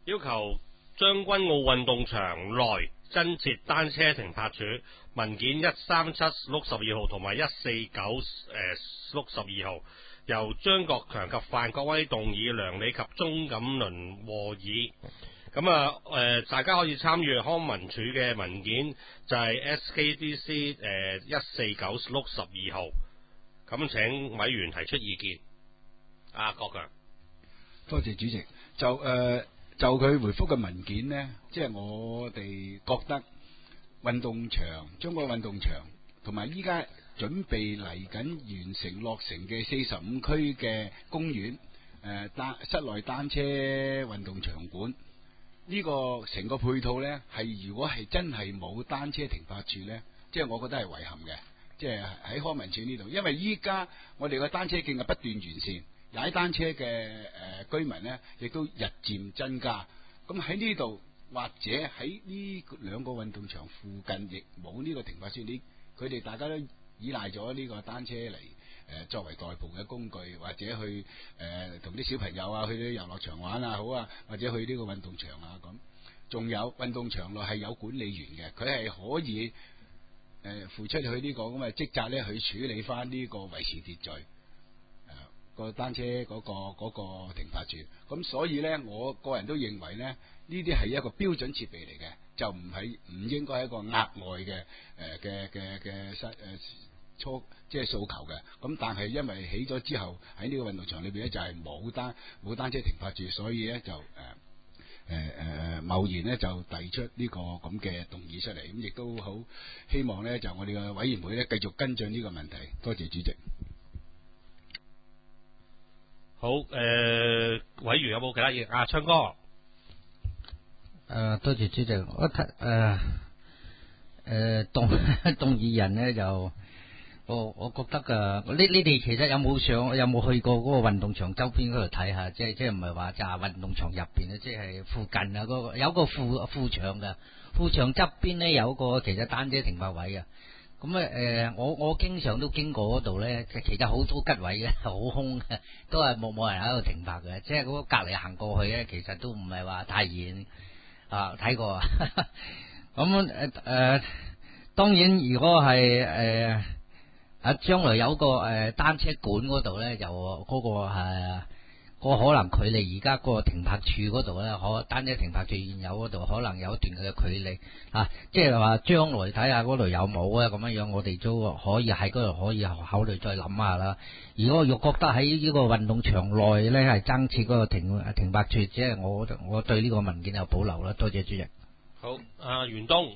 要求將軍澳運動場內增設單車停泊處，文件137/62號同埋149/62號，由張國強及范國威動議，梁理及鍾錦麟和議。咁大家可以參與康文署嘅文件，就係 SKDC 149/62號。咁請委員提出意見。國強， 多謝主席。就佢回覆嘅文件呢，即係我哋覺得運動場、中國運動場同埋依家準備嚟緊完成落成嘅45區嘅公園，室內單車運動場館呢個成個配套呢，係如果係真係冇單車停泊處呢，即係我覺得係遺憾嘅。即係喺康文署呢度，因為依家我哋個單車徑係不斷完善。踩單車嘅居民呢，亦都日漸增加。咁喺呢度或者喺呢兩個運動場附近，亦冇呢個停泊處。佢哋大家都依賴咗呢個單車嚟作為代步嘅工具，或者去同啲小朋友啊去啲遊樂場玩啊好啊，或者去呢個運動場啊咁。仲有運動場內係有管理員嘅，佢係可以付出去呢個咁嘅職責咧，去處理翻呢個維持秩序。個單車嗰個停泊處，咁所以呢，我個人都認為呢，呢啲係一個標準設備嚟嘅，就唔應該係一個額外嘅即係訴求嘅。咁但係因為起咗之後喺呢個運動場裏邊呢，就係冇單車停泊處，所以呢，就貿然呢就提出呢個咁嘅動議出嚟。咁亦都好希望呢，就我哋嘅委員會呢繼續跟進呢個問題。多謝主席。 好，委員有冇其他嘢？昌哥， 多謝主席。動議人呢就，我覺得你哋其實有冇去過嗰個運動場周邊嗰度睇下？即係唔係話就係運動場入邊咧，即係附近啊嗰個有個副場嘅，副場側邊呢有個其實單車停泊位嘅。咁我經常都經過嗰度咧，其實好多吉位嘅，好空嘅，都係冇人喺度停泊嘅。即係嗰個隔籬行過去咧，其實都唔係話太遠啊。睇過啊。咁當然如果係將來有個單車館嗰度咧，就嗰個可能距離而家個停泊處嗰度咧，單車停泊處現有嗰度可能有一段嘅距離啊，即係話將來睇下嗰度有冇啊，咁樣樣我哋都可以喺嗰度可以考慮再諗下啦。如果覺得喺呢個運動場內咧係增設嗰個停泊處，即係我對呢個文件有保留啦。多謝主席。 好，袁東，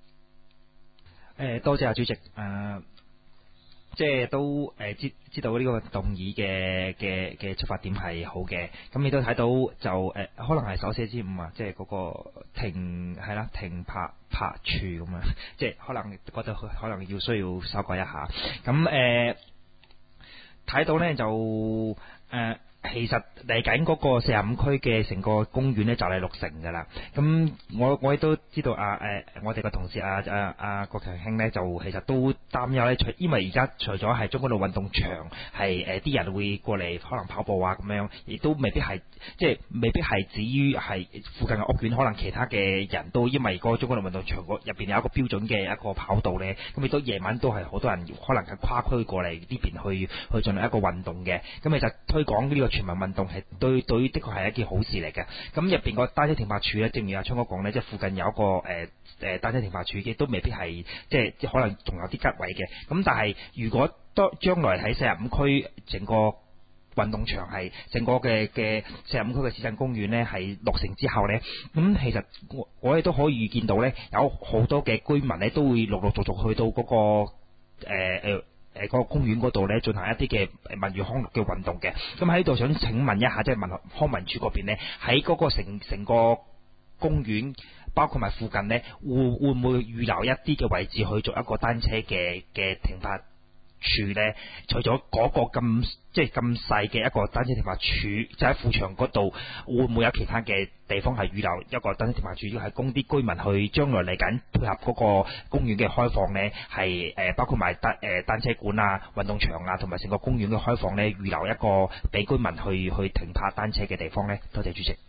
多謝主席。即係都知道呢個動議嘅出發點係好嘅，咁你都睇到就可能係手寫之誤啊，即係嗰個停泊處咁樣，即係可能覺得可能需要修改一下。咁睇到呢就其實嚟緊嗰個45區嘅成個公園呢，就係落成噶啦。咁我亦都知道我哋個同事郭強興呢，就其實都擔憂呢，因為而家除咗係中國路運動場係啲人會過嚟可能跑步啊咁樣，亦都未必係止於係附近嘅屋苑，可能其他嘅人都因為個中國路運動場入邊有一個標準嘅一個跑道呢，咁亦都夜晚都係好多人可能係跨區過嚟呢邊去進行一個運動嘅。咁其實推廣呢個全民運動係對的確係一件好事嚟嘅。咁入邊個單車停泊處咧，正如阿昌哥講咧，即係附近有一個單車停泊處，亦都未必係即係可能仲有啲吉位嘅。咁但係如果將來喺45區整個運動場係整個嘅45區嘅市鎮公園咧係落成之後咧，咁其實我哋都可以預見到咧，有好多嘅居民咧都會陸陸續續去到嗰個嗰個公園嗰度咧進行一啲嘅文娛康樂嘅運動嘅。咁喺度想請問一下，即係康文署嗰邊咧，喺嗰個成個公園包括埋附近咧，會唔會預留一啲嘅位置去做一個單車嘅停泊處咧？除咗嗰個咁細嘅一個單車停泊處，就喺副場嗰度，會唔會有其他嘅地方係預留一個單車停泊處，要係供啲居民去將來嚟緊配合嗰個公園嘅開放咧？係包括埋單車館啊、運動場啊，同埋成個公園嘅開放咧，預留一個俾居民去停泊單車嘅地方咧？多謝主席。 好，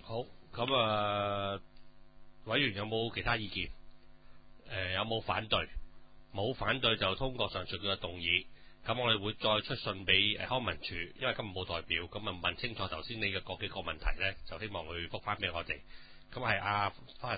咁委員有冇其他意見？有冇反對？冇反對就通過上述嘅動議。咁我哋會再出信俾康文署，因為今日冇代表，咁啊問清楚頭先你嘅嗰幾個問題咧，就希望佢覆翻俾我哋。咁係阿花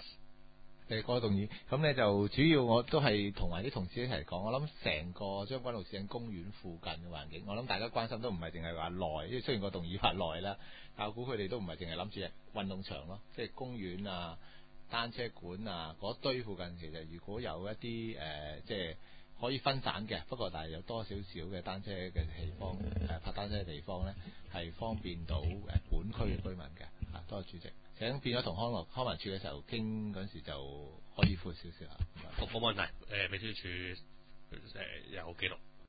冇問題，秘書處有記錄。